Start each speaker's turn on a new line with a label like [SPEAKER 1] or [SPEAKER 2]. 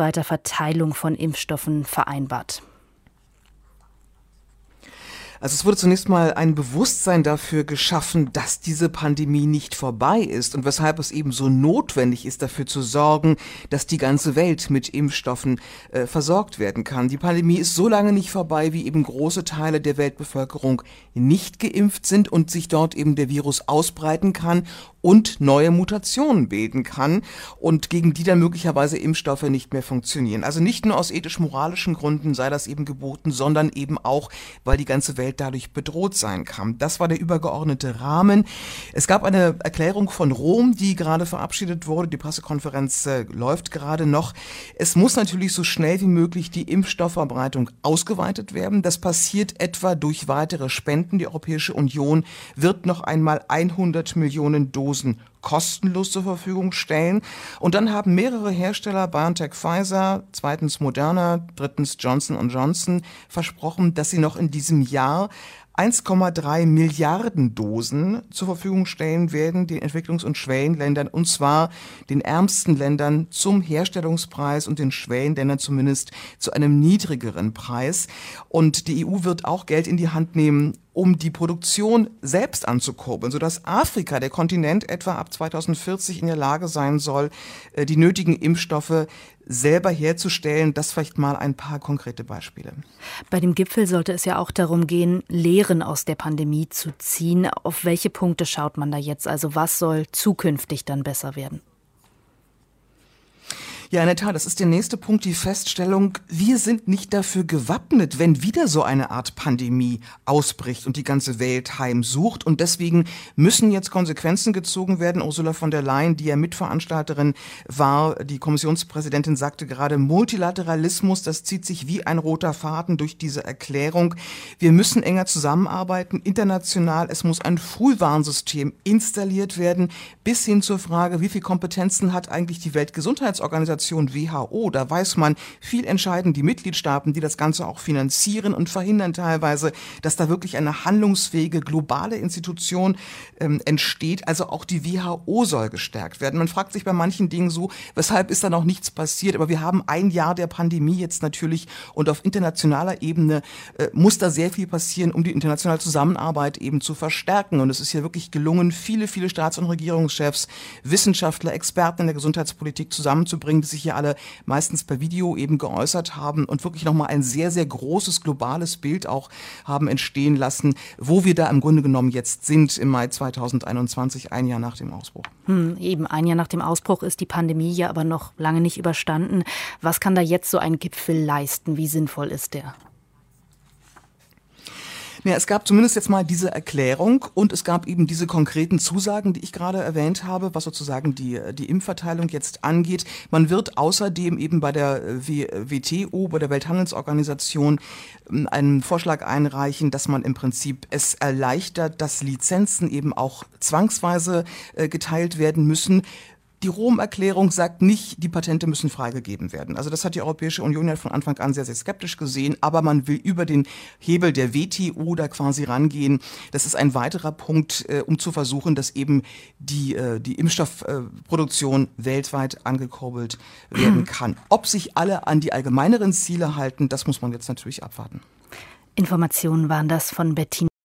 [SPEAKER 1] weltweiter Verteilung von Impfstoffen vereinbart?
[SPEAKER 2] Also es wurde zunächst mal ein Bewusstsein dafür geschaffen, dass diese Pandemie nicht vorbei ist und weshalb es eben so notwendig ist, dafür zu sorgen, dass die ganze Welt mit Impfstoffen versorgt werden kann. Die Pandemie ist so lange nicht vorbei, wie eben große Teile der Weltbevölkerung nicht geimpft sind und sich dort eben der Virus ausbreiten kann und neue Mutationen bilden kann und gegen die dann möglicherweise Impfstoffe nicht mehr funktionieren. Also nicht nur aus ethisch-moralischen Gründen sei das eben geboten, sondern eben auch, weil die ganze Welt dadurch bedroht sein kann. Das war der übergeordnete Rahmen. Es gab eine Erklärung von Rom, die gerade verabschiedet wurde. Die Pressekonferenz läuft gerade noch. Es muss natürlich so schnell wie möglich die Impfstoffverbreitung ausgeweitet werden. Das passiert etwa durch weitere Spenden. Die Europäische Union wird noch einmal 100 Millionen Dosen kostenlos zur Verfügung stellen. Und dann haben mehrere Hersteller, BioNTech, Pfizer, zweitens Moderna, drittens Johnson & Johnson, versprochen, dass sie noch in diesem Jahr 1,3 Milliarden Dosen zur Verfügung stellen werden, den Entwicklungs- und Schwellenländern, und zwar den ärmsten Ländern zum Herstellungspreis und den Schwellenländern zumindest zu einem niedrigeren Preis. Und die EU wird auch Geld in die Hand nehmen, um die Produktion selbst anzukurbeln, sodass Afrika, der Kontinent, etwa ab 2040 in der Lage sein soll, die nötigen Impfstoffe selber herzustellen. Das vielleicht mal ein paar konkrete Beispiele.
[SPEAKER 1] Bei dem Gipfel sollte es ja auch darum gehen, Lehren aus der Pandemie zu ziehen. Auf welche Punkte schaut man da jetzt? Also was soll zukünftig dann besser werden?
[SPEAKER 2] Ja, in der Tat, das ist der nächste Punkt, die Feststellung, wir sind nicht dafür gewappnet, wenn wieder so eine Art Pandemie ausbricht und die ganze Welt heimsucht. Und deswegen müssen jetzt Konsequenzen gezogen werden. Ursula von der Leyen, die ja Mitveranstalterin war, die Kommissionspräsidentin, sagte gerade, Multilateralismus, das zieht sich wie ein roter Faden durch diese Erklärung. Wir müssen enger zusammenarbeiten, international. Es muss ein Frühwarnsystem installiert werden, bis hin zur Frage, wie viel Kompetenzen hat eigentlich die Weltgesundheitsorganisation WHO, da weiß man, viel entscheiden die Mitgliedstaaten, die das Ganze auch finanzieren und verhindern teilweise, dass da wirklich eine handlungsfähige globale Institution entsteht. Also auch die WHO soll gestärkt werden. Man fragt sich bei manchen Dingen so, weshalb ist da noch nichts passiert? Aber wir haben ein Jahr der Pandemie jetzt natürlich und auf internationaler Ebene muss da sehr viel passieren, um die internationale Zusammenarbeit eben zu verstärken. Und es ist hier wirklich gelungen, viele Staats- und Regierungschefs, Wissenschaftler, Experten in der Gesundheitspolitik zusammenzubringen, die sich hier alle meistens per Video eben geäußert haben und wirklich nochmal ein sehr, sehr großes globales Bild auch haben entstehen lassen, wo wir da im Grunde genommen jetzt sind im Mai 2021, ein Jahr nach dem Ausbruch.
[SPEAKER 1] Eben ein Jahr nach dem Ausbruch ist die Pandemie ja aber noch lange nicht überstanden. Was kann da jetzt so ein Gipfel leisten? Wie sinnvoll ist der?
[SPEAKER 2] Ja, es gab zumindest jetzt mal diese Erklärung und es gab eben diese konkreten Zusagen, die ich gerade erwähnt habe, was sozusagen die Impfverteilung jetzt angeht. Man wird außerdem eben bei der WTO, bei der Welthandelsorganisation, einen Vorschlag einreichen, dass man im Prinzip es erleichtert, dass Lizenzen eben auch zwangsweise geteilt werden müssen. Die Rom-Erklärung sagt nicht, die Patente müssen freigegeben werden. Also das hat die Europäische Union ja von Anfang an sehr, sehr skeptisch gesehen. Aber man will über den Hebel der WTO da quasi rangehen. Das ist ein weiterer Punkt, um zu versuchen, dass eben die Impfstoffproduktion weltweit angekurbelt werden kann. Ob sich alle an die allgemeineren Ziele halten, das muss man jetzt natürlich abwarten.
[SPEAKER 1] Informationen waren das von Bettina